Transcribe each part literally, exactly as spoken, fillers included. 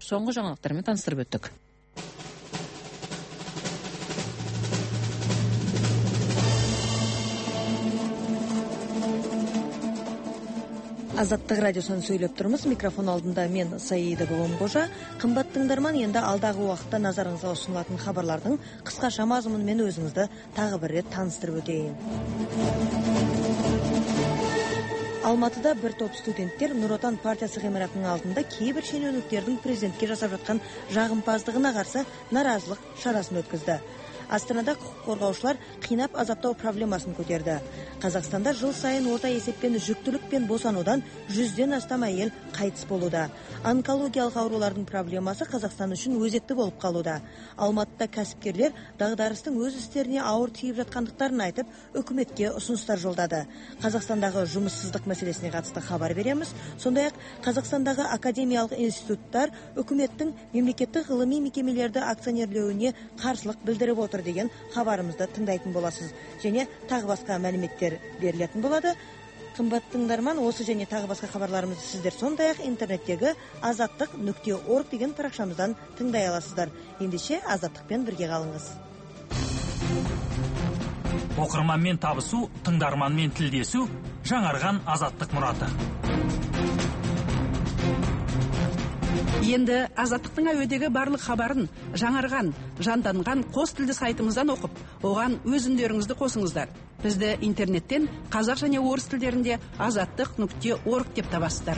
соңғы жаңалықтармен таныстырып өттік. Азаттық радиосын сөйлеп тұрмыз. Микрофон алдында мен Саида Боломғожа. Қымбат тыңдарман, енді алдағы уақытта назарыңызға ұсынылатын хабарлардың қысқаша мазмұнымен өзіңізді тағы бір рет таныстырып өтейін. Алматыда бір топ студенттер Нұр Отан партиясы ғимаратының алдында кейбір шенеуніктердің президентке жасап жатқан жағымпаздығына қарсы наразылық шарасын өткізді. Астанада құқық қорғаушылар қинап азаптау проблемасын көтерді. Қазақстанда жыл сайын орта есеппен жүктілік пен босанудан жүзден астам әйел қайтыс болуда. Онкологиялық аурулардың проблемасы Қазақстан үшін өзекті болып қалуда. Алматыда кәсіпкерлер дағдарыстың өз істеріне ауыр тиіп жатқандықтарын айтып, үкіметке ұсыныстар жолдады. Қазақстандағы жұмыссыздық мәселесіне қатысты хабар береміз. Сондай-ақ Қазақстандағы академиялық институттар үкіметтің мемлекеттік ғылыми мекемелерді акционерлеуіне қарсылық білдіріп отыр деген хабарымызды тыңдайтын боласыз. Және тағы басқа мәліметтер берілетін болады. Қымбат тыңдарман, осы және тағы басқа хабарларымызды сіздер сондай-ақ интернеттегі азаттық нүкте орг деген парақшамыздан тыңдай аласыздар. Ендеше азаттықпен бірге қалыңыз. Оқырманмен табысу, тыңдарманмен тілдесу, жаңарған азаттық мұраты. Енді азаттықтың әуедегі барлық хабарын жаңарған, жанданған қос тілді сайтымыздан оқып, оған өз үндеріңізді қосыңыздар. Бізді интернеттен қазақ және орыс тілдерінде азаттық нүкте орг деп табасыздар.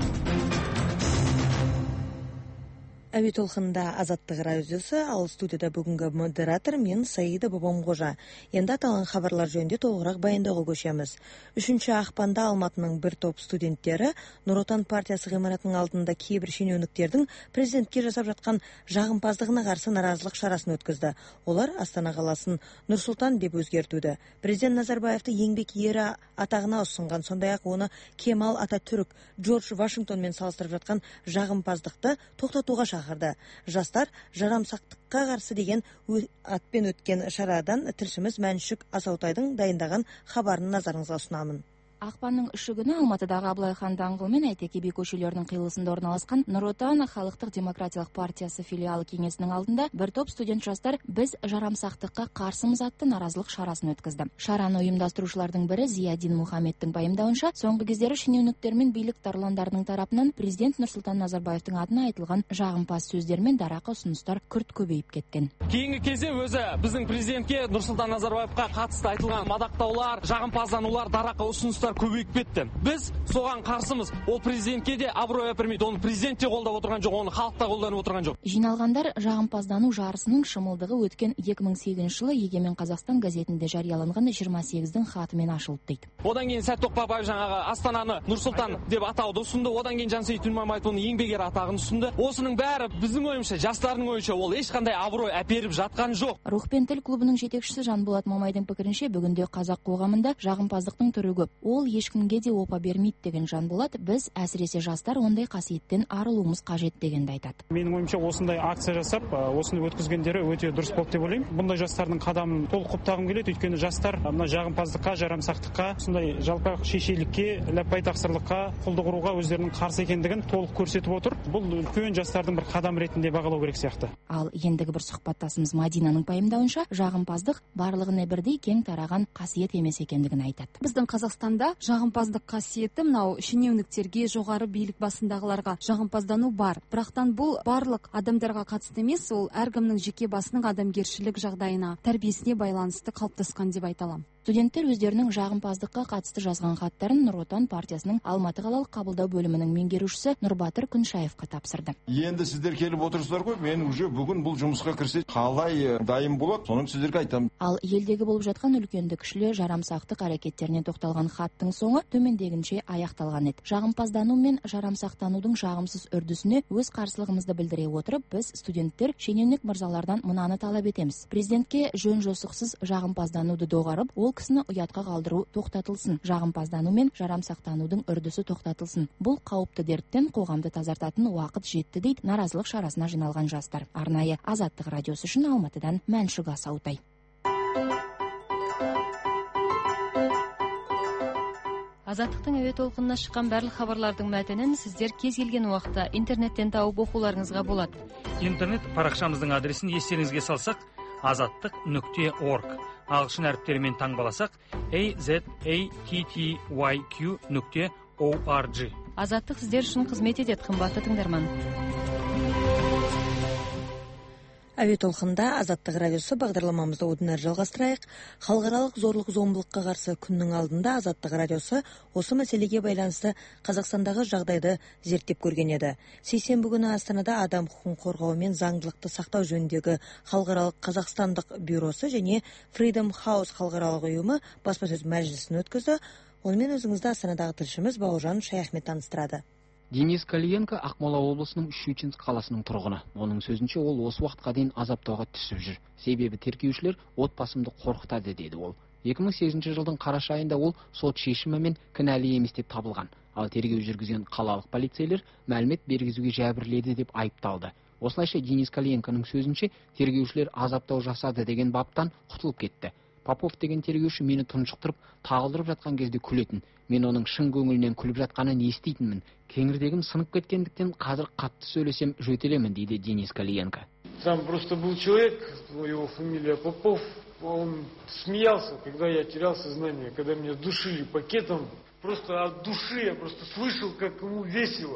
Әуе толқынында азаттық радиосы, ал студияда бүгінгі модератор мен Саида Боломғожа. Енді аталған хабарлар жөнінде толығырақ баяндауға көшеміз. Үшінші ақпанда Алматының бір топ студенттері Нұр Отан партиясы ғимаратының алдында кейбір шенеуніктердің президентке жасап жатқан жағымпаздығына қарсы наразылық шарасын өткізді. Олар Астана қаласын Нұр-Сұлтан деп өзгертуді. Президент Назарбаевты еңбек ері атағына ұсынған, сондай-ақ оны Кемал Ататүрік, Джордж Вашингтонмен салыстырып жатқан жағымпаздықты тоқтатуға шақырды. Жастар жарамсақтыққа қарсы деген атпен өткен шарадан тілшіміз Мәншүк Асаутайдың дайындаған хабарын назарыңызға ұсынамын. Ақпанның үші күні Алматыдағы Абылай хан даңғылы мен Әйтеке би көшелерінің қиылысында орналасқан Нұр Отан Халықтық демократиялық партиясы филиалы кеңесінің алдында бір топ студент жастар біз жарамсақтыққа қарсымыз атты наразылық шарасын өткізді. Шараны ұйымдастырушылардың бірі Зиядин Мухаммедтің пайымдауынша, соңғы кездері шенеуніктер мен билік тарландарының тарапынан президент Нұрсұлтан Назарбаевтың атына айтылған жағымпаз сөздер мен дарақы ұсыныстар күрт көбейіп кеткен. Кейінгі кезде өзі біздің президентке Нұрсұлтан Назарбаевқа қатысты айтылған мадақтаулар, жағымпазданулар, дарақы ұсыныстар көбейіп кетті. Біз соған қарсымыз. Ол президентке де абырой әпермейді. Оны президент те қолдап отырған жоқ, оны халық та қолданып отырған жоқ. Жиналғандар жағымпаздану жарысының шымылдығы өткен екі мың сегізінші жылы Егемен Қазақстан газетінде жарияланған жиырма сегіздің хатымен ашылды дейді. Одан кейін Сәт Тоқпақбаев жаңағы Астананы Нұр-Сұлтан деп атауды ұсынды. Одан кейін Жансейіт Түймебаев оның еңбек ері атағын ұсынды. Осының бәрі біздің ойымызша, жастардың ойынша ол ешқандай абырой әперіп жатқан жоқ. Рух пен тіл клубының жетекшісі Жанболат Мамайдың пікірінше, бүгінде қазақ қоғамында жағымпаздықтың түрі көп. Ол ешкімге де опа бермейді деген Жанболат, біз әсіресе жастар ондай қасиеттен арылуымыз қажет дегенді айтады. Менің ойымша осындай акция жасап, осыны өткізгендері өте дұрыс болды деп ойлаймын. Бұндай жастардың қадамын толық құптағым келеді, өйткені жастар мына жағымпаздыққа, жарамсақтыққа, сондай жалпақ шешейлікке, ләппай тақсырлыққа, құлдық ұруға өздерінің қарсы екендігін толық көрсетіп отыр. Бұл үлкен жастардың бір қадам ретінде бағалау керек сияқты. Ал ендігі бір сұхбаттасымыз Мадинаның пайымдауынша, жағымпаздық барлығына бірдей кең тараған қасиет емес екендігін айтады. Біздің Қазақстанда жағымпаздық қасиеті мынау шенеуніктерге, жоғары билік басындағыларға жағымпаздану бар. Бірақтан бұл барлық адамдарға қатысты емес, ол әркімнің жеке басының адамгершілік жағдайына, тәрбиесіне байланысты қалыптасқан деп айта аламын. Студенттер өздерінің жағымпаздыққа қатысты жазған хаттарын Нұр Отан партиясының Алматы қалалық қабылдау бөлімінің меңгерушісі Нұрбатыр Күншаевқа тапсырды. Енді сіздер келіп отырсыздар ғой, мен уже бүгін бұл жұмысқа кірсе қалай дайын болады, соны сіздерге айтамын. Ал елдегі болып жатқан үлкенді кішілі жарамсақтық әрекеттеріне тоқталған хаттың соңы төмендегінше аяқталған еді. Жағымпаздану мен жарамсақтанудың жағымсыз үрдісіне өз қарсылығымызды білдіре отырып, біз студенттер шенеунік мырзалардан мынаны талап етеміз. Президентке жөн жосықсыз жағымпаздануды доғарып, ол кісіні ұятқа қалдыру тоқтатылсын. Жағымпаздану мен жарамсақтанудың үрдісі тоқтатылсын. Бұл қауіпті дерттен қоғамды тазартатын уақыт жетті дейді наразылық шарасына жиналған жастар. Арнайы Азаттық радиосы үшін Алматыдан Мәншүк Асаутай. Азаттықтың әуе толқынына шыққан барлық хабарлардың мәтінін сіздер кез келген уақытта интернеттен тауып оқуларыңызға болады. Интернет парақшамыздың адресін естеріңізге салсақ, азаттық нүкте орг. Ағылшын әріптерімен таңбаласақ, азаттық нүкте орг. Азаттық сіздер үшін қызмет етеді, қымбатты тыңдарман. Әуе толқында Азаттық радиосы бағдарламамызды одан әрі жалғастырайық. Халықаралық зорлық зомбылыққа қарсы күннің алдында Азаттық радиосы осы мәселеге байланысты Қазақстандағы жағдайды зерттеп көрген еді. Сейсенбі күні Астанада адам құқығын қорғау мен заңдылықты сақтау жөніндегі халықаралық қазақстандық бюросы және Freedom House халықаралық ұйымы баспасөз мәжілісін өткізді. Онымен өзіңізді Астанадағы тілшіміз Бауыржан Шаяхмет таныстырады. Денис Калиенко Ақмола облысының Щучинск қаласының тұрғыны. Оның сөзінше, ол осы уақытқа дейін азаптауға түсіп жүр. Себебі тергеушілер отбасымды қорқытады деді ол. екі мың сегізінші жылдың қараша айында ол сот шешімімен кінәлі емес деп табылған. Ал тергеу жүргізген қалалық полицейлер мәлімет бергізуге жәбірледі деп айыпталды. Осылайша Денис Калиенконың сөзінше, тергеушілер азаптау жасады деген баптан құтылып кетті. Попов деген тергеуші мені тұншықтырып, тағылдырып жатқан кезде күлетін. Мен оның шын көңілінен күліп жатқанын еститінмін. Кеңірдегім сынып кеткендіктен қазір қатты сөйлесем жөтелемін, дейді Денис Калиенко. Там просто был человек, его фамилия Попов, он смеялся, когда я терял сознание, когда меня душили пакетом. Просто от души я просто слышал, как ему весело.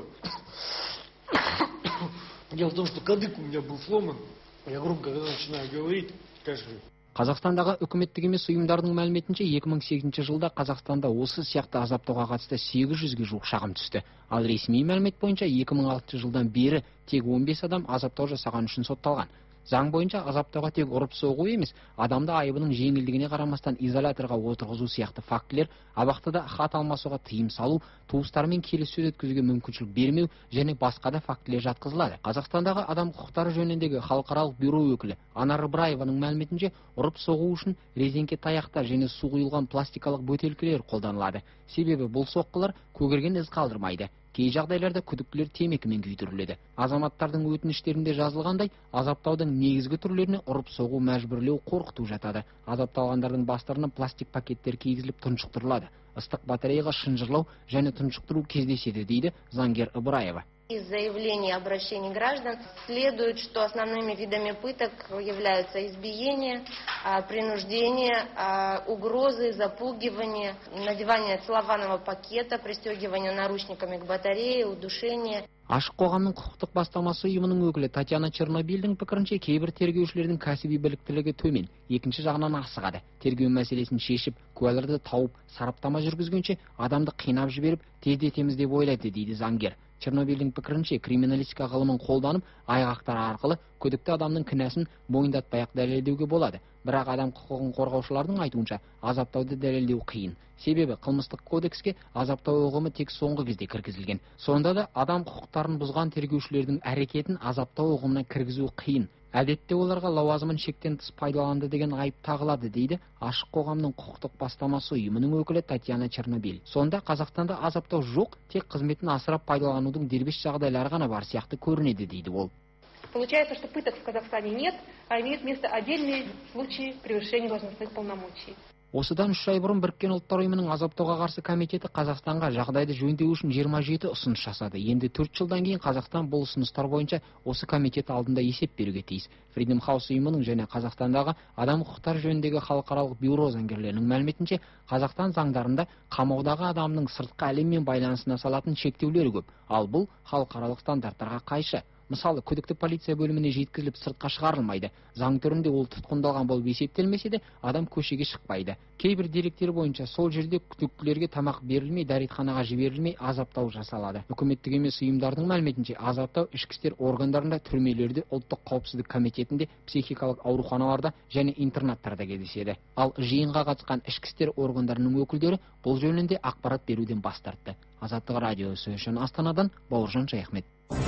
Дело в том, что кадык у меня был сломан. Я громко, когда начинаю говорить, кашляю. Қазақстандағы үкіметтік емес ұйымдардың мәліметінше, екі мың сегізінші жылда Қазақстанда осы сияқты азаптауға қатысты сегіз жүзге жуық шағым түсті. Ал ресми мәлімет бойынша екі мың алтыншы жылдан бері тек он бес адам азаптау жасаған үшін сотталған. Заң бойынша азаптауға тек ұрып соғу емес, адамды айыбының жеңілдігіне қарамастан изоляторға отырғызу сияқты фактілер, абақтыда хат алмасуға тыйым салу, туыстармен келіссөз өткізуге мүмкіншілік бермеу және басқа да фактілер жатқызылады. Қазақстандағы адам құқықтары жөніндегі халықаралық бюро өкілі Анар Ыбыраеваның мәліметінше, ұрып соғу үшін резеңке таяқтар және су құйылған пластикалық бөтелкелер қолданылады. Себебі бұл соққылар көгерген із қалдырмайды. Кей жағдайларда күдіктілер темекімен күйдіріледі. Азаматтардың өтініштерінде жазылғандай, азаптаудың негізгі түрлеріне ұрып соғу, мәжбүрлеу, қорқыту жатады. Азапталғандардың бастарына пластик пакеттер кигізіліп тұншықтырылады. Ыстық батареяға шынжырлау және тұншықтыру кездеседі, дейді заңгер Ыбыраева. Из заявлений и обращений граждан следует, что основными видами пыток являются избиение, принуждение, угрозы, запугивание, надевание целлофанового пакета, пристегивание наручниками к батарее, удушение. Ашық қоғамның құқықтық бастамасы ұйымының өкілі Татьяна Чернобильдің пікірінше, кейбір тергеушілердің кәсіби біліктілігі төмен, екінші жағынан асығады. Тергеу мәселесін шешіп, куәлерді тауып, сараптама жүргізгенше адамды қинап жіберіп, тездетеміз деп ойлайды, дейді заңгер. Чернобильдің пікірінше, криминалистика ғылымын қолданып, айғақтар арқылы күдікті адамның кінәсін мойындатпай-ақ дәлелдеуге болады. Бірақ адам құқығын қорғаушылардың айтуынша, азаптауды дәлелдеу қиын. Себебі қылмыстық кодекске азаптау ұғымы тек соңғы кезде кіргізілген. Сонда да адам құқықтарын бұзған тергеушілердің әрекетін азаптау ұғымына кіргізу қиын. Әдетте оларға лауазымын шектен тыс пайдаланды деген айып тағылады, дейді Ашық қоғамның құқықтық бастамасы ұйымының өкілі Татьяна Чернобиль. Сонда Қазақстанда азаптау жоқ, тек қызметін асырап пайдаланудың дербес жағдайлары ғана бар сияқты көрінеді, дейді ол. Получается, что пыток в Казахстане нет, а имеют место отдельные случаи превышения должностных полномочий. Осыдан үш ай бұрын Біріккен ұлттар ұйымының азаптауға қарсы комитеті Қазақстанға жағдайды жөндеу үшін жиырма жеті ұсыныс жасады. Енді төрт жылдан кейін Қазақстан бұл ұсыныстар бойынша осы комитет алдында есеп беруге тиіс. Freedom House ұйымының және Қазақстандағы адам құқықтары жөніндегі халықаралық бюро заңгерлерінің мәліметінше, Қазақстан заңдарында қамаудағы адамның сыртқы әлеммен байланысына салатын шектеулері көп, ал бұл халықаралық стандарттарға қайшы. Мысалы, күдікті полиция бөліміне жеткізіліп сыртқа шығарылмайды. Заң түрінде ол тұтқындалған болып есептелмесе де, адам көшеге шықпайды. Кейбір деректер бойынша сол жерде күдіктілерге тамақ берілмей, дәретханаға жіберілмей азаптау жасалады. Үкіметтік емес ұйымдардың мәліметінше, азаптау ішкі істер органдарында, түрмелерде, ұлттық қауіпсіздік комитетінде, психикалық ауруханаларда және интернаттарда кездеседі. Ал жиынға қатысқан ішкі істер органдарының өкілдері бұл жөнінде ақпарат беруден бас тартты. Азаттық радиосы үшін Астанадан Бауыржан Шаяхмет.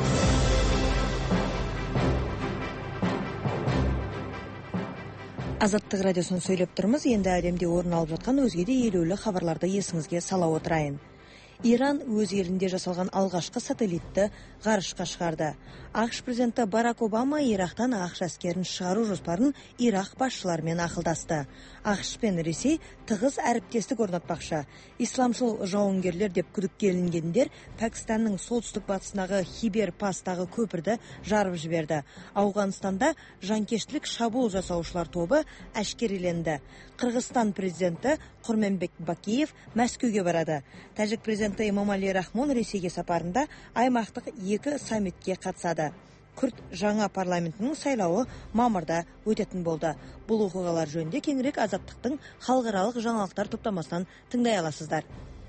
Азаттық радиосын сөйлеп тұрмыз, енді әлемде орын алып жатқан өзге де елеулі хабарларды есіңізге сала отырайын. Иран өз елінде жасалған алғашқы сателлитті ғарышқа шығарды. ақш президенті Барак Обама Ирактан ақш әскерін шығару жоспарын Ирак басшыларымен ақылдасты. ақш пен Ресей тығыз әріптестік орнатпақшы. Исламшыл жауынгерлер деп күдіктелінгендер Пәкістанның солтүстік батысындағы Хибер пастағы көпірді жарып жіберді. Ауғанстанда жанкештілік шабуыл жасаушылар тобы әшкереленді. Қырғызстан президенті Құрменбек Бакиев Мәскеуге барады. Тәжік президенті Эмомали Рахмон Ресейге сапарында аймақтық екі саммитке қатысады. Күрт жаңа парламентінің сайлауы мамырда өтетін болды. Бұл оқиғалар жөнінде кеңірек Азаттықтың халықаралық жаңалықтар топтамасынан тыңдай аласыздар.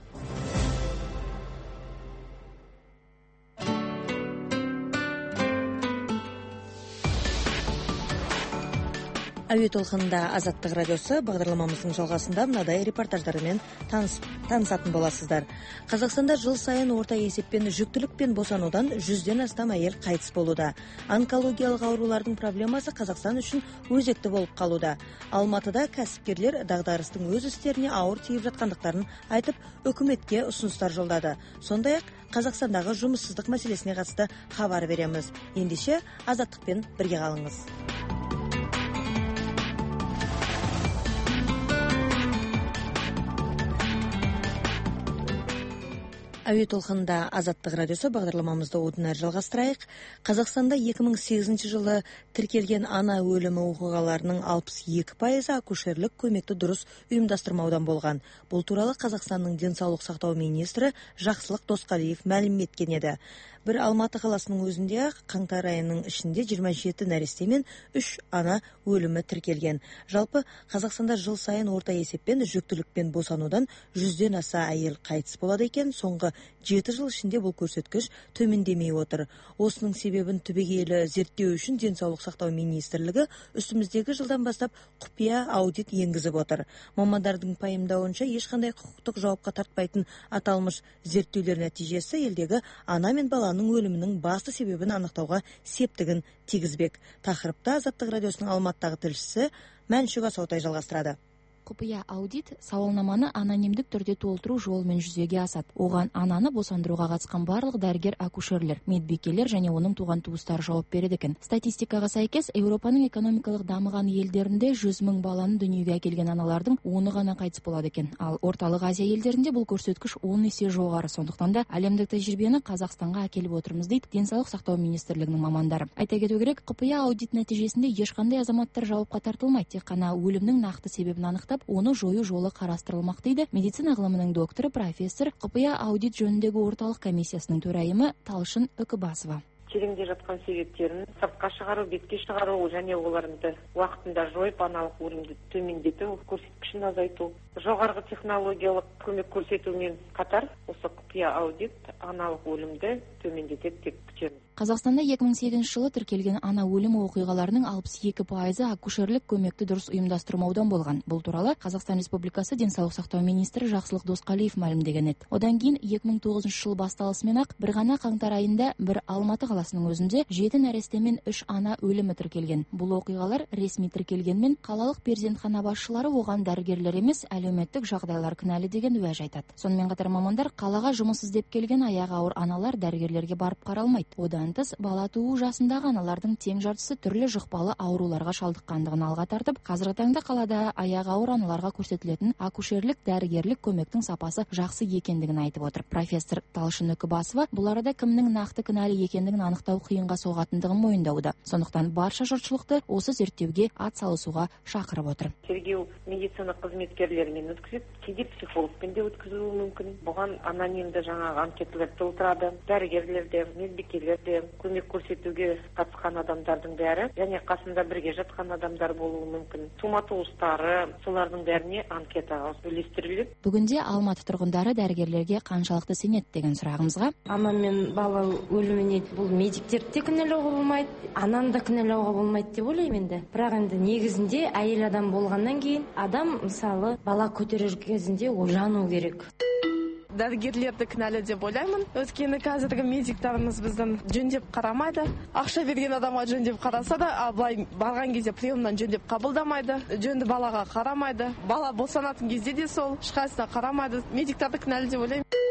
Әуе толқынында Азаттық радиосы бағдарламамыздың жалғасында мынадай репортаждарымен танысатын боласыздар. Қазақстанда жыл сайын орта есеппен жүктілікпен босанудан жүзден астам әйел қайтыс болуда. Онкологиялық аурулардың проблемасы Қазақстан үшін өзекті болып қалуда. Алматыда кәсіпкерлер дағдарыстың өз істеріне ауыр тиіп жатқандықтарын айтып, үкіметке ұсыныстар жолдады. Сондай-ақ Қазақстандағы жұмыссыздық мәселесіне қатысты хабар береміз. Ендеше Азаттықпен бірге қалыңыз. Әуе толқынында Азаттық радиосы бағдарламамызды одан әрі жалғастырайық. Қазақстанда екі мың сегізінші жылы тіркелген ана өлімі оқиғаларының алпыс екі пайызы акушерлік көмекті дұрыс ұйымдастырмаудан болған. Бұл туралы Қазақстанның денсаулық сақтау министрі Жақсылық Досқалиев мәлім еткен еді. Бір Алматы қаласының өзінде қаңтар айының ішінде жиырма жеті нәресте мен үш ана өлімі тіркелген. Жалпы Қазақстанда жыл сайын орта есеппен жүктілікпен босанудан жүзден аса әйел қайтыс болады екен. Соңғы жеті жыл ішінде бұл көрсеткіш төмендемей отыр. Осының себебін түбегейлі зерттеу үшін денсаулық сақтау министрлігі үстіміздегі жылдан бастап құпия аудит енгізіп отыр. Мамандардың пайымдауынша ешқандай құқықтық жауапқа тартпайтын аталмыш зерттеулер нәтижесі елдегі ана мен баланың өлімінің басты себебін анықтауға септігін тигізбек. Тақырыпта Азаттық радиосының Алматыдағы тілшісі Мәншүк Асаутай жалғастырады. Құпия аудит сауалнаманы анонимдік түрде толтыру жолымен жүзеге асады. Оған ананы босандыруға қатысқан барлық дәрігер, акушерлер, медбикелер және оның туған туыстары жауап береді екен. Статистикаға сәйкес, Еуропаның экономикалық дамыған елдерінде жүз мың баланы дүниеге әкелген аналардың оны ғана қайтыс болады екен. Ал орталық Азия елдерінде бұл көрсеткіш он есе жоғары. Сондықтан да әлемдік тәжірибені Қазақстанға әкеліп отырмыз дейді денсаулық сақтау министрлігінің мамандары. Айта кету керек, құпия аудит нәтижесінде ешқандай азаматтар жауапқа тартылмайды. Тек қана өлімнің нақты себебін анықтап, оны жою жолы қарастырылмақ дейді медицина ғылымының докторы, профессор, құпия аудит жөніндегі орталық комиссиясының төрайымы Талшын Үкібасова. Тереңде жатқан себептерін сыртқа шығару, бетке шығару және оларды уақытында жойып аналық өлімді төмендету, көрсеткішін азайту, жоғарғы технологиялық көмек көрсетумен қатар осы құпия аудит аналық өлімді төмендетеді деп күтеміз. Қазақстанда екі мың сегізінші жылы тіркелген ана өлімі оқиғаларының алпыс екі пайызы акушерлік көмекті дұрыс ұйымдастырмаудан болған. Бұл туралы Қазақстан Республикасы денсаулық сақтау министрі Жақсылық Досқалиев мәлімдеген еді. Одан кейін екі мың тоғызыншы жыл басталысымен-ақ бір ғана қаңтар айында бір Алматы қаласының өзінде жеті нәресте мен үш ана өлімі тіркелген. Бұл оқиғалар ресми тіркелгенмен қалалық перзентхана басшылары оған дәрігерлер емес, әлеуметтік жағдайлар кінәлі деген уәж айтады. Сонымен қатар мамандар қалаға жұмыс іздеп келген аяғы ауыр аналар дәрігерлерге барып қаралмайды. Одан тыс бала туу жасындағы аналардың тең жартысы түрлі жұқпалы ауруларға шалдыққандығын алға тартып, қазіргі таңда қалада аяғы ауыр аналарға көрсетілетін акушерлік дәрігерлік көмектің сапасы жақсы екендігін айтып отыр. Профессор Талшын Үкібасова бұл арада кімнің нақты кінәлі екендігін анықтау қиынға соғатындығын мойындауда. Сондықтан барша жұртшылықты осы зерттеуге атсалысуға шақырып отыр. Тергеу медицина қызметкерлерімен өткізіп, кейде психологпен де өткізуі мүмкін. Бұған анонимді жаңағы анкеталар толтырады. Дәрігерлер де, медбикелер де, көмек көрсетуге қатысқан адамдардың бәрі, және қасында бірге жатқан адамдар болуы мүмкін. Тума туыстары, солардың бәріне анкета үлестіріледі. Бүгінде Алматы тұрғындары дәрігерлерге қаншалықты сенеді деген сұрағымызға, ана мен бала өліміне бұл медиктерді де кінәлауға болмайды, ананы да кінәлауға болмайды деп ойлаймын енді. Бірақ енді негізінде әйел адам болғаннан кейін адам мысалы бала көтерер кезінде ойлану керек. Дәрігерлерді кінәлі деп ойлаймын. Өйткені қазіргі медиктарымыз біздің жөндеп қарамайды. Ақша берген адамға жөндеп қараса да, а былай барған кезде приемнан жөндеп қабылдамайды. Жөнді балаға қарамайды. Бала босанатын кезде де сол ешқайсысына қарамайды. Медиктарды кінәлі деп ойлаймын.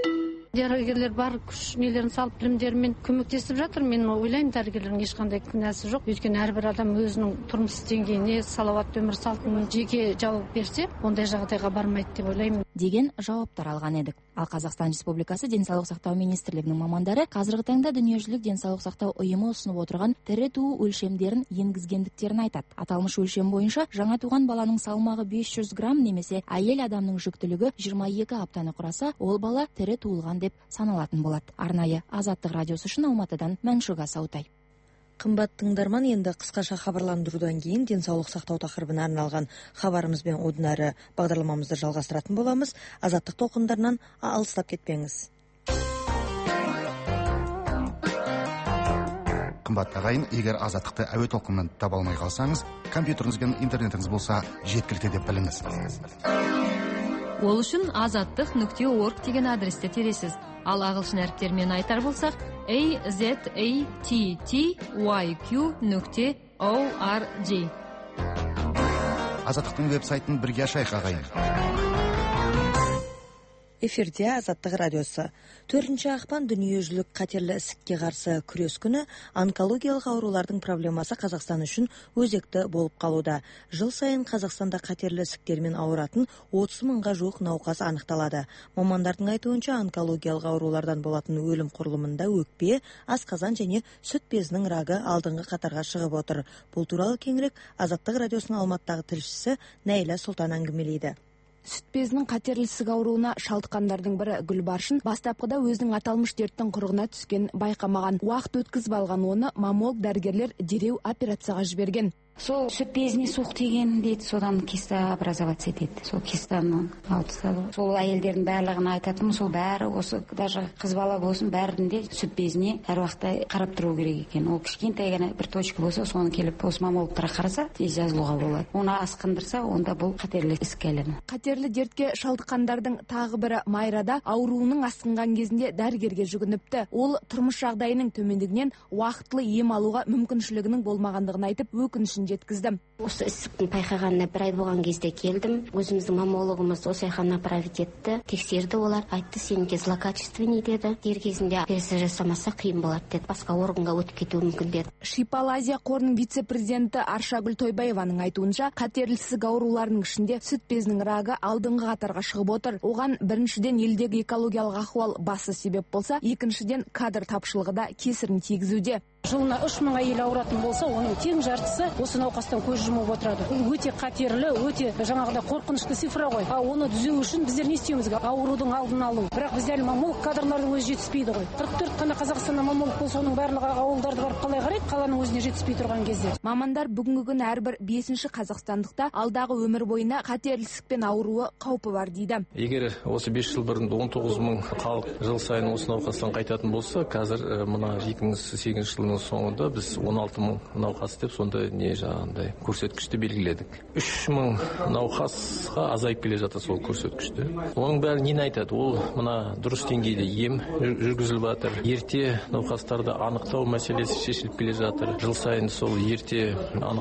Дәрігерлер бар күш нелерін салып білімдерімен көмектесіп жатыр. Мен ойлаймын, дәрігерлердің ешқандай кінәсі жоқ. Өйткені әрбір адам өзінің тұрмыс деңгейіне, салауатты өмір салтын жеке жауап берсе, ондай жағдайға бармайды деп ойлаймын деген жауаптар алған едік. Ал Қазақстан Республикасы денсаулық сақтау министрлігінің мамандары қазіргі таңда дүниежүзілік денсаулық сақтау ұйымы ұсынып отырған тірі туу өлшемдерін енгізгендіктерін айтады. Аталмыш өлшем бойынша жаңа туған баланың салмағы бес жүз грамм немесе әйел адамның жүктілігі жиырма екі аптаны құраса, ол бала тірі туылған деп саналатын болады. Арнайы Азаттық радиосы үшін Алматыдан Мәншуга Саутай. Қымбат тыңдарман, енді қысқаша хабарландырудан кейін денсаулық сақтау тақырыбына арналған хабарымызбен одан әрі бағдарламамызды жалғастыратын боламыз. Азаттық толқындарынан алыстап кетпеңіз. Қымбат ағайын, егер азаттықты әуе толқынынан таба алмай қалсаңыз, компьютеріңіз бен интернетіңіз болса жеткілікті деп біліңіз. Ол үшін азаттық нүкте орг деген адресте тересіз. Ал ағылшын әріптермен айтар болсақ, a z a t t y q нүкте org. Азаттықтың веб-сайтын бірге ашайық ағайын. Эфирде Азаттық радиосы. төртінші ақпан дүниежүзілік қатерлі ісікке қарсы күрес күні. Онкологиялық аурулардың проблемасы Қазақстан үшін өзекті болып қалуда. Жыл сайын Қазақстанда қатерлі ісіктермен ауыратын отыз мыңға жуық науқас анықталады. Мамандардың айтуынша, онкологиялық аурулардан болатын өлім құрылымында өкпе, асқазан және сүт безінің рагы алдыңғы қатарға шығып отыр. Бұл туралы кеңірек Азаттық радиосының Алматыдағы тілшісі Нәйлә Сұлтан әңгімелейді. Сүт безінің қатерлі ісік ауруына шалдыққандардың бірі Гүлбаршын бастапқыда өзінің аталмыш дерттің құрығына түскен байқамаған. Уақыт өткізіп алған оны маммолог дәрігерлер дереу операцияға жіберген. Сол сүт безіне суық тиген дейді, содан киста образоваться етеді. Сол кистаны алып тастады. Сол әйелдердің барлығына айтатынмын, сол бәрі осы даже қыз бала болсын, бәрінде сүт безіне әр уақытта қарап тұру керек екен. Ол кішкентай ғана бір точка болса, соны келіп осы маммологтарға қараса, тез жазылуға болады. Оны асқындырса, онда бұл қатерлі ісікке айналады. Қатерлі дертке шалдыққандардың тағы бірі Майрада ауруының асқынған кезінде дәрігерге жүгініпті. Ол тұрмыс жағдайының төмендігінен уақытлы ем алуға мүмкіншілігінің болмағандығын айтып, өкінішін жеткіздім. Осы ісіктің байқағанына бір ай болған кезде келдім. Өзіміздің маммологымыз осы айхан направить етті. Тексерді олар. Айтты, сенікі злокачественный деді. Дер кезінде операция жасамаса қиын болады деді. Басқа органға өтіп кетуі мүмкін деді. Шипалы Азия қорының вице-президенті Аршагүл Тойбаеваның айтуынша, қатерлі ісік ауруларының ішінде сүт безінің рагы алдыңғы қатарға шығып отыр. Оған біріншіден елдегі экологиялық ахуал басы себеп болса, екіншіден кадр тапшылығы да кесірін тигізуде. Жылына үш мың әйел ауыратын болса, оның тең жартысы осы науқастан көз жұмып отырады. Өте қатерлі, өте жаңағыда қорқынышты цифра ғой. А оны түзеу үшін біздер не істеуіміз керек? Аурудың алдын алу. Бірақ біздер маммолог кадрлардың өзі жетіспейді ғой. қырық төрт қана Қазақстанда маммолог болса, оның барлығы ауылдарды барып қалай қарайды? Қаланың өзіне жетіспей тұрған кезде. Мамандар бүгінгі күні әрбір бесінші қазақстандықта алдағы өмір бойына қатерлі ісікпен ауруы қаупі бар дейді. Егер осы бес жыл бұрын он тоғыз мың халық жыл сайын осы науқастан қайтатын болса, қазір мына екі мың сегізінші жылдың соңында біз он алты мың науқас деп сондай не жағандай көрсеткішті белгіледік. үш мың науқасқа азайып келе жатыр сол көрсеткішті. Оның бәрі нені айтады? Ол мына дұрыс деңгейде ем жүргізіліп жатыр. Ерте науқастарды анықтау мәселесі шешіліп келе жатыр. Жыл сайын сол ерте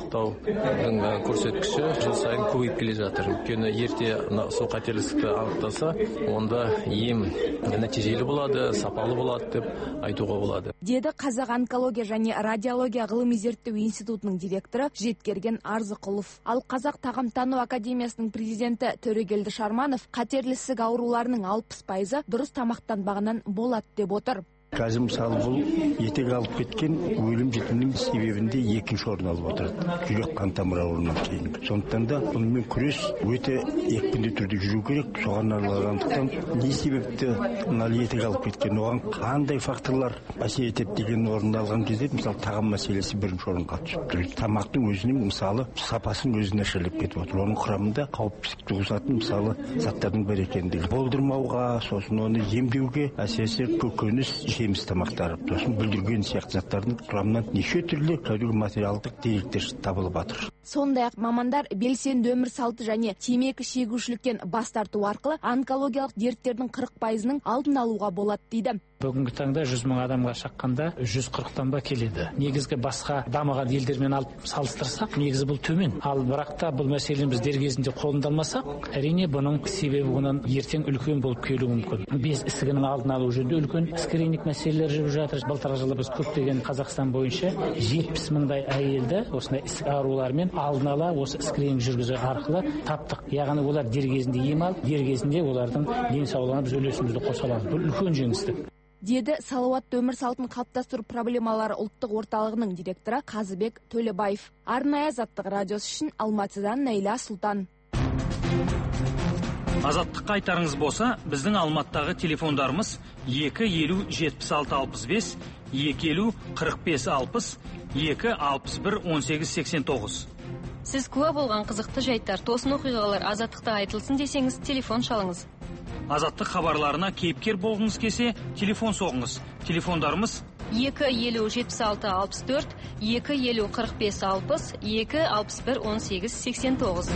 анықтаудың көрсеткіші жыл сайын көбейіп келе жатыр. Өйткені ерте сол қатерлі ісікті анықтаса, онда ем нәтижелі болады, сапалы болады деп айтуға болады. Деді Қазақ онкология және радиология ғылыми зерттеу институтының директоры Жеткерген Арзықұлов. Ал Қазақ тағамтану академиясының президенті Төрегелді Шарманов қатерлі ісік ауруларының алпыс пайызы дұрыс тамақтанбағынан болады деп отыр. Қазір мысалы бұл етек алып кеткен өлім жітімнің себебінде екінші орын алып отырады. Жүрек қан тамыр ауруынан кейін. Сондықтан да бұнымен күрес өте екпінді түрде жүру керек. Соған арналғандықтан не себепті мына етек алып кеткен, оған қандай факторлар әсер етеді деген орын алған кезде, мысалы тағам мәселесі бірінші орынға түсіп тұр. Тамақтың өзінің мысалы сапасын өзіне нашарлап кетіп отыр. Оның құрамында қауіпсіздік туғызатын мысалы заттардың бар екендігі. Болдырмауға, сосын оны емдеуге әсіресе көкөніс, жеміс тамақтары, сосын бүлдірген сияқты заттардың құрамынан неше түрлі кәдімгі материалдық деректер табылып жатыр. Сондай-ақ мамандар белсенді өмір салты және темекі шегушіліктен бас тарту арқылы онкологиялық дерттердің қырық пайызының алдын алуға болады дейді. Бүгінгі таңда жүз мың адамға шаққанда жүз қырықтан ба келеді. Негізгі басқа дамыған елдермен алып салыстырсақ, негізі бұл төмен. Ал бірақ та бұл мәселені біз дер кезінде қолына алмасақ, әрине бұның себебі бұның ертең үлкен болып келуі мүмкін. Без ісігінің алдын алу жөнінде үлкен скрининг мәселелер жүріп жатыр. Былтырғы жылы біз көптеген Қазақстан бойынша жетпіс мыңдай әйелді осындай ісік ауруларымен алдын ала осы скрининг жүргізу арқылы таптық. Яғни олар дер кезінде ем алып, дер кезінде олардың денсаулығына біз үлесімізді қоса аламыз. Бұл үлкен жеңістік. Деді салауатты өмір салтын қалыптастыру проблемалары ұлттық орталығының директоры Қазыбек Төлебаев. Арнайы Азаттық радиосы үшін Алматыдан Нәйла Сұлтан. Азаттыққа айтарыңыз болса, біздің Алматыдағы телефондарымыз екі елу жетпіс алты алпыс бес, екі елу қырық бес алпыс, екі алпыс бір он сегіз сексен тоғыз. Сіз куә болған қызықты жайттар, тосын оқиғалар Азаттықта айтылсын десеңіз, телефон шалыңыз. Азаттық хабарларына кейіпкер болғыңыз келсе, телефон соғыңыз. Телефондарымыз екі елу жетпіс алты алпыс төрт, екі елу қырық бес алпыс, екі алпыс бір он сегіз сексен тоғыз.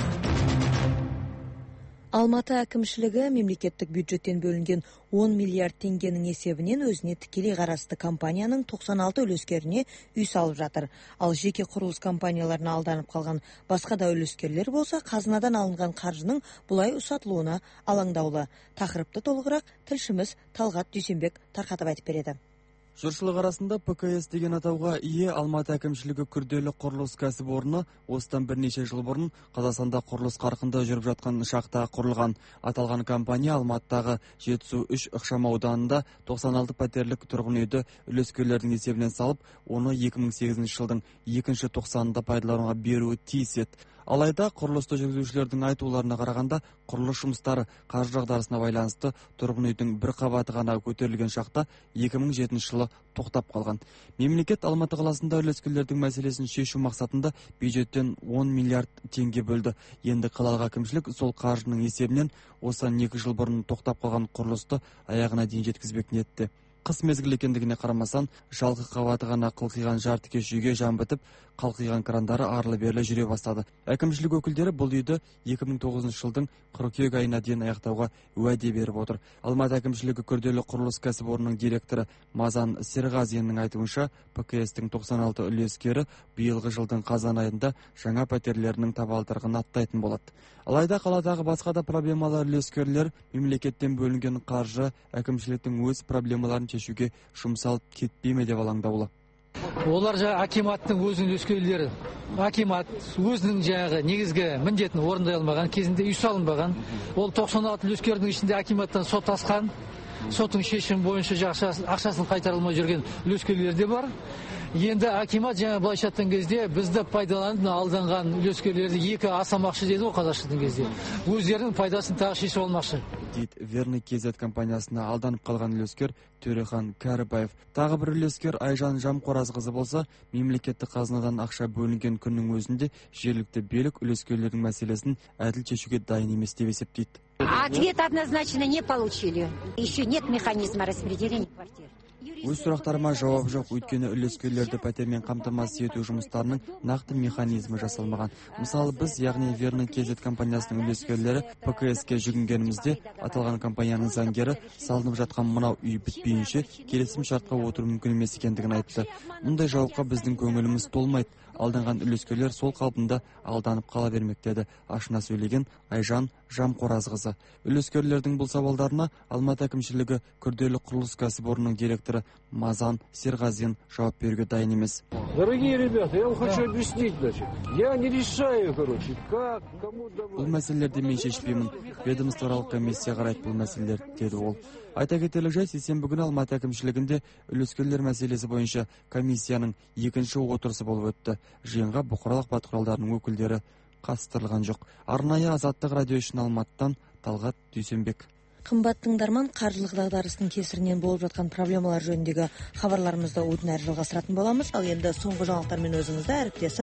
Алматы әкімшілігі мемлекеттік бюджеттен бөлінген он миллиард теңгенің есебінен өзіне тікелей қарасты компанияның тоқсан алты үлескеріне үй салып жатыр. Ал жеке құрылыс компанияларына алданып қалған басқа да үлескерлер болса, қазынадан алынған қаржының бұлай ұсатылуына алаңдаулы. Тақырыпты толығырақ тілшіміз Талғат Дүйсенбек тарқатып айтып береді. Жұртшылық арасында П К С деген атауға ие Алматы әкімшілігі күрделі құрылыс кәсіпорны осыдан бірнеше жыл бұрын Қазақстанда құрылыс қарқынды жүріп жатқан шақта құрылған. Аталған компания Алматыдағы Жетісу үш ықшам ауданында тоқсан алты пәтерлік тұрғын үйді үлескерлердің есебінен салып, оны екі мың сегізінші жылдың екінші тоқсанында пайдалануға беруі тиіс еді. Алайда құрылысты жүргізушілердің айтуларына қарағанда, құрылыс жұмыстары қаржы дағдарысына байланысты тұрғын үйдің бір қабаты ғана көтерілген шақта екі мың жетінші жылы тоқтап қалған. Мемлекет Алматы қаласында үлескерлердің мәселесін шешу мақсатында бюджеттен он миллиард теңге бөлді. Енді қалалық әкімшілік сол қаржының есебінен осыдан екі жыл бұрын тоқтап қалған құрылысты аяғына дейін жеткізбек ниетте. Қыс мезгіл екендігіне қарамастан, жалқы қабаты ғана қылқиған жартыкеш үйге жан бітіп, қалқиған крандары арлы-берлі жүре бастады. Әкімшілік өкілдері бұл үйді екі мың тоғызыншы жылдың қыркүйек айына дейін аяқтауға уәде беріп отыр. Алматы әкімшілігі күрделі құрылыс кәсіпорнының директоры Мазан Серғазиннің айтуынша, П К С-тің тоқсан алты үлескері биылғы жылдың қазан айында жаңа пәтерлерінің табалдырығын аттайтын болады. Алайда қаладағы басқа да проблемалы үлескерлер мемлекеттен бөлінген қаржы әкімшіліктің өз проблемаларын шешуге жұмсалып кетпей ме деп алаңдаулы. Олар жаңа акиматтың өзінің үлескерлері. Акимат өзінің жаңағы негізгі міндетін орындай алмаған, кезінде үй салынбаған. Ол тоқсан алты үлескердің ішінде акиматтан сот асқан. Соттың шешімі бойынша ақшасын қайтарылмай жүрген үлескерлер де бар. Енді акимат жаңа былайша айтқан кезде бізді пайдаланып алданған үлескерлерді екі асамақшы деді ғой қазақшадан кезде. Өздерінің пайдасын тағы шешіп алмақшы. Дейді Верный Кз компаниясына алданып қалған үлескер Төрехан Кәрібаев. Тағы бір үлескер Айжан Жамқоразқызы болса, мемлекеттік қазынадан ақша бөлінген күннің өзінде жергілікті билік үлескерлердің мәселесін әділ шешуге дайын емес деп есептейді. Ответ однозначно не получили. Еще нет механизма распределения квартир. Өз сұрақтарыма жауап жоқ, өйткені үлескерлерді пәтермен қамтамасыз ету жұмыстарының нақты механизмі жасалмаған. Мысалы, біз, яғни Верный Кз компаниясының үлескерлері П К С-ке жүгінгенімізде, аталған компанияның заңгері салынып жатқан мынау үй бітпейінше келісім шартқа отыру мүмкін емес екендігін айтты. Мұндай жауапқа біздің көңіліміз толмайды. Алданған үлескерлер сол қалпында алданып қала бермек деді ашына сөйлеген Айжан Жамқоразқызы. Үлескерлердің бұл сауалдарына Алматы әкімшілігі күрделі құрылыс кәсіпорнының директоры Мазан Серғазин жауап беруге дайын емес. Дорогие ребята, я вам хочу объяснить, значит. Я не решаю, короче, как, кому давать. Бұл мәселелерді мен шешпеймін. Ведомствоаралық комиссия қарайды бұл мәселелер, деді ол. Айта кетерлік жайт, сексенбі күні Алматы әкімшілігінде үлескерлер мәселесі бойынша комиссияның екінші отырысы болып өтті. Жиынға бұқаралық ақпарат құралдарының өкілдері қатыстырылған жоқ. Арнайы Азаттық радио үшін Алматыдан Талғат Дүйсенбек. Қымбат тыңдарман, қаржылық дағдарыстың кесірінен болып жатқан проблемалар жөніндегі хабарларымызды одан әрі жалғастыратын боламыз. Ал енді соңғы жаңалықтармен өзіңізді әріптесім